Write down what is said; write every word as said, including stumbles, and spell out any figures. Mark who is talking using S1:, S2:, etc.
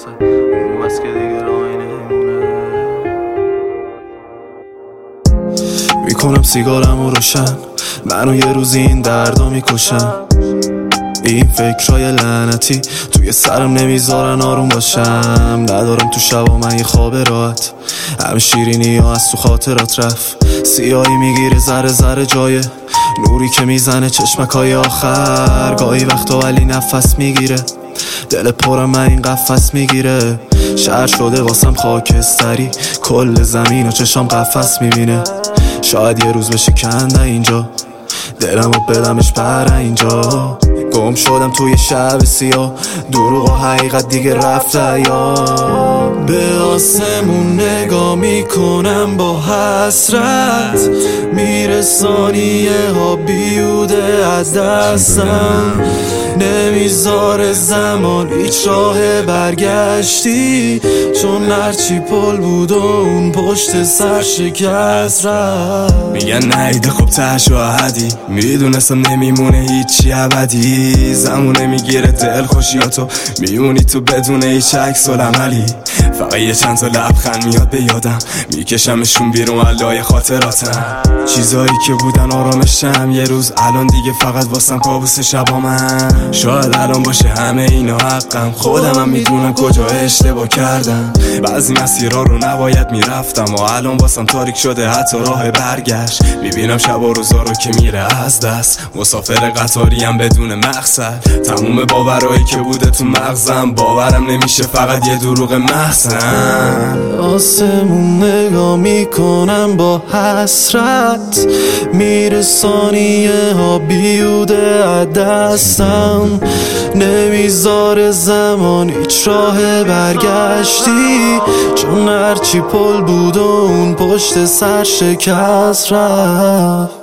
S1: واسه اون بس که دیگه راهی نمیمونه. میکنم سیگارم رو روشن، منو یه روزی این دردا میکشن. این فکرای لعنتی توی سرم نمیذارن آروم باشم. ندارم تو شبا من یه خواب راحت، همه شیرینی ها از تو خاطرات رفت. سیاهی میگیره ذره ذره جایه نوری که میزنه چشمکای آخر. گاهی وقتا ولی نفس میگیره دل پرم من این قفس میگیره. شهر شده واسم خاکستری، کل زمین و چشام قفس میبینه. شاید یه روز بشه کنده اینجا، دلم رو بدمش بره اینجا. گم شدم توی شب سیاه، دروغ و حقیقت دیگه رفته یا. به آسمون نگاه میکنم با حسرت، میره ثانیه ها بیوده از دستم. نمیذاره زمان هیچ راه برگشتی، چون هرچی پل بود و اون پشت سر شکست رفت.
S2: میگن نیده خوب تش و عدی، میدونستم نمیمونه هیچی ابدی. زمونه میگیره دل خوشیاتو، میمونی تو بدون هیچ عکس العملی. فقط یه چند تا لبخند میاد به یادم، میکشمشون بیرون علای خاطراتم. چیزایی که بودن آرامشم یه روز الان دیگه فقط واسم کابوس شبامم. شاید الان باشه همه اینا حقم، خودم هم میدونم کجا اشتباه کردم. بعضی مسیرها رو نباید میرفتم و الان واسم تاریک شده حتی راه برگشت. میبینم شب و روزا رو که میره از دست، مسافر قطاری هم بدون مقصد. تموم باورایی که بوده تو مغزم باورم نمیشه، فقط یه دروغ محزن.
S1: آسمون نگاه میکنم با حسرت، میره ثانیه ها بیوده از دستم. نمیذاره زمان هیچ راه برگشتی، چون هرچی پل بود و اون پشت سر شکست رفت.